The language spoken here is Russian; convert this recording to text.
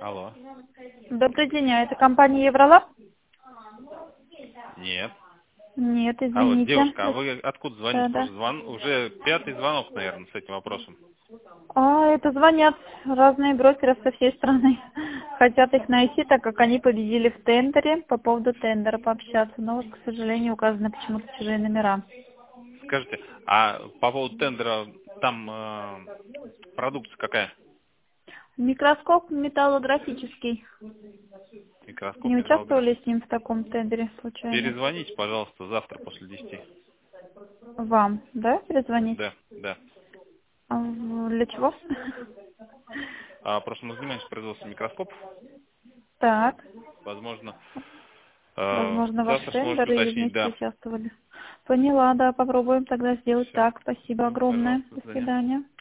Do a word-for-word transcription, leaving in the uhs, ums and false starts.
Алло. Добрый день, а это компания Евролаб? Нет. Нет, Алло, извините. девушка, а вы откуда звоните? Да, да. Уже, звон... Уже пятый звонок, наверное, с этим вопросом. А, это звонят разные брокеры со всей страны. Хотят их найти, так как они победили в тендере, по поводу тендера пообщаться. Но вот, к сожалению, указаны почему-то чужие номера. Скажите, а по поводу тендера, там э, продукция какая? Микроскоп металлографический. Микроскоп, Не металлограф. участвовали с ним в таком тендере случайно? Перезвоните, пожалуйста, завтра после десяти. Вам, да, перезвонить? Да, да. А, в- для чего? А, просто мы занимаемся производством микроскопов. Так. Возможно, э, Возможно, ваш завтра сможете тендер или уточнить, вместе да. участвовали. Поняла, да, попробуем тогда сделать Все. так. Спасибо огромное. Пожалуйста, до До свидания. свидания.